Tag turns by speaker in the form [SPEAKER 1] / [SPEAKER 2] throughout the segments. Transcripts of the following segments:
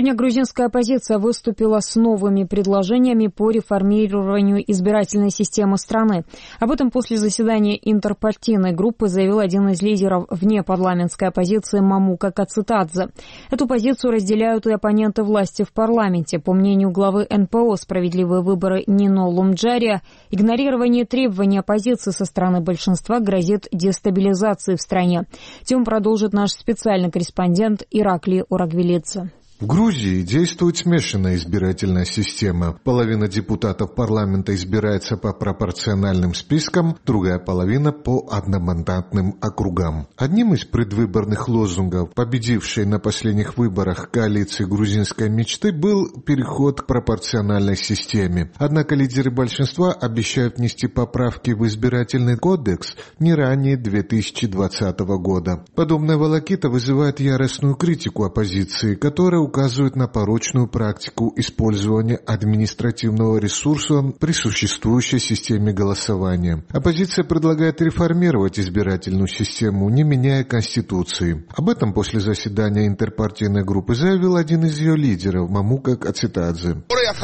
[SPEAKER 1] Сегодня грузинская оппозиция выступила с новыми предложениями по реформированию избирательной системы страны. Об этом после заседания интерпартийной группы заявил один из лидеров внепарламентской оппозиции Мамука Кацитадзе. Эту позицию разделяют и оппоненты власти в парламенте. По мнению главы НПО «Справедливые выборы» Нино Лумджария, игнорирование требований оппозиции со стороны большинства грозит дестабилизацией в стране. Тему продолжит наш специальный корреспондент Ираклий Урагвелидзе.
[SPEAKER 2] В Грузии действует смешанная избирательная система. Половина депутатов парламента избирается по пропорциональным спискам, другая половина по одномандатным округам. Одним из предвыборных лозунгов, победившей на последних выборах коалиции грузинской мечты, был переход к пропорциональной системе. Однако лидеры большинства обещают внести поправки в избирательный кодекс не ранее 2020 года. Подобная волокита вызывает яростную критику оппозиции, которая указывает на порочную практику использования административного ресурса при существующей системе голосования. Оппозиция предлагает реформировать избирательную систему, не меняя Конституции. Об этом после заседания интерпартийной группы заявил один из ее лидеров, Мамука Кацитадзе.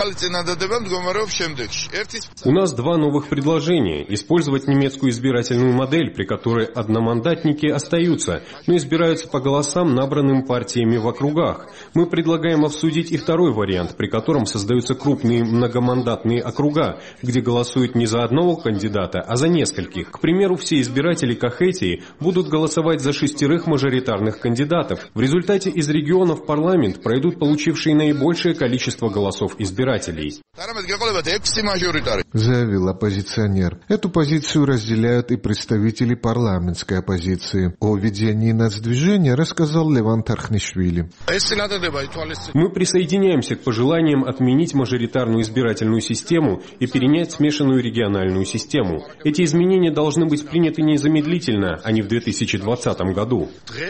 [SPEAKER 3] У нас два новых предложения. Использовать немецкую избирательную модель, при которой одномандатники остаются, но избираются по голосам, набранным партиями в округах. Мы предлагаем обсудить и второй вариант, при котором создаются крупные многомандатные округа, где голосуют не за одного кандидата, а за нескольких. К примеру, все избиратели Кахетии будут голосовать за 6 мажоритарных кандидатов. В результате из регионов в парламент пройдут получившие наибольшее количество голосов избирателей.
[SPEAKER 2] Заявил оппозиционер. Эту позицию разделяют и представители парламентской оппозиции. О ведении нацдвижения рассказал Леван Тархнишвили.
[SPEAKER 3] Мы присоединяемся к пожеланиям отменить мажоритарную избирательную систему и перенять смешанную региональную систему. Эти изменения должны быть приняты незамедлительно, а не в 2020 году.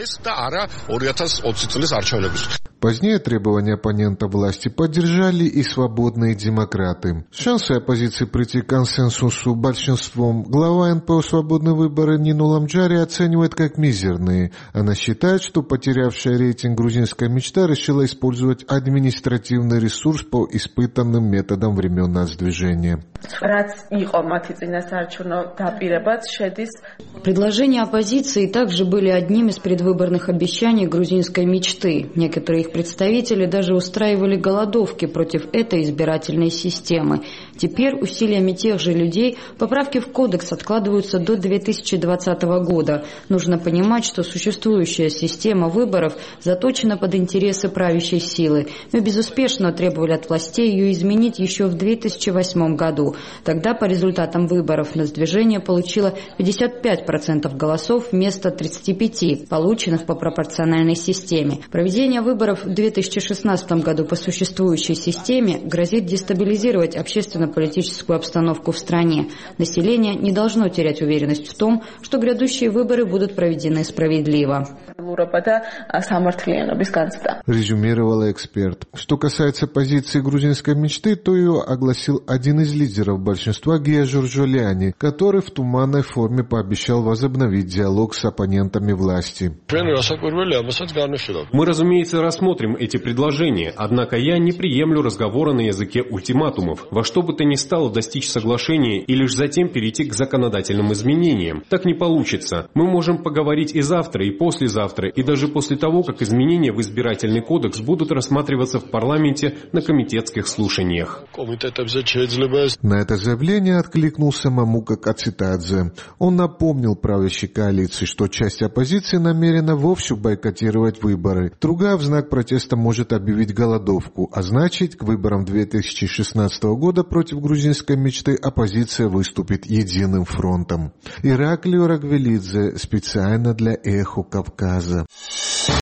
[SPEAKER 2] Позднее требования оппонента власти поддержали и свободные демократы. Шансы оппозиции прийти к консенсусу большинством глава НПО «Свободные выборы» Нино Лумджария оценивает как мизерные. Она считает, что потерявшая рейтинг грузинская мечта решила использовать административный ресурс по испытанным методам времен нацдвижения.
[SPEAKER 4] Предложения оппозиции также были одним из предвыборных обещаний грузинской мечты. Некоторые их представители даже устраивали голодовки против этой избирательной системы. Теперь усилиями тех же людей поправки в кодекс откладываются до 2020 года. Нужно понимать, что существующая система выборов заточена под интересы правящей силы. Мы безуспешно требовали от властей ее изменить еще в 2008 году. Тогда по результатам выборов нацдвижение получило 55% голосов вместо 35%, полученных по пропорциональной системе. Проведение выборов в 2016 году по существующей системе грозит дестабилизировать общественно-политическую обстановку в стране. Население не должно терять уверенность в том, что грядущие выборы будут проведены справедливо.
[SPEAKER 2] Резюмировала эксперт. Что касается позиции грузинской мечты, то ее огласил один из лидеров большинства Гия Жоржоляни, который в туманной форме пообещал возобновить диалог с оппонентами власти.
[SPEAKER 3] Мы, разумеется, рассмотрим эти предложения, однако я не приемлю разговора на языке ультиматумов. Во что бы то ни стало достичь соглашения и лишь затем перейти к законодательным изменениям. Так не получится. Мы можем поговорить и завтра, и послезавтра, и даже после того, как изменения в избирательный кодекс будут рассматриваться в парламенте на комитетских слушаниях.
[SPEAKER 2] На это заявление откликнулся Мамука Кацитадзе. Он напомнил правящей коалиции, что часть оппозиции намерена вовсе бойкотировать выборы. Другая в знак протеста может объявить голодовку, а значит, к выборам 2016 года против грузинской мечты оппозиция выступит единым фронтом. Ираклий Урагвелидзе специально для «Эхо Кавказа».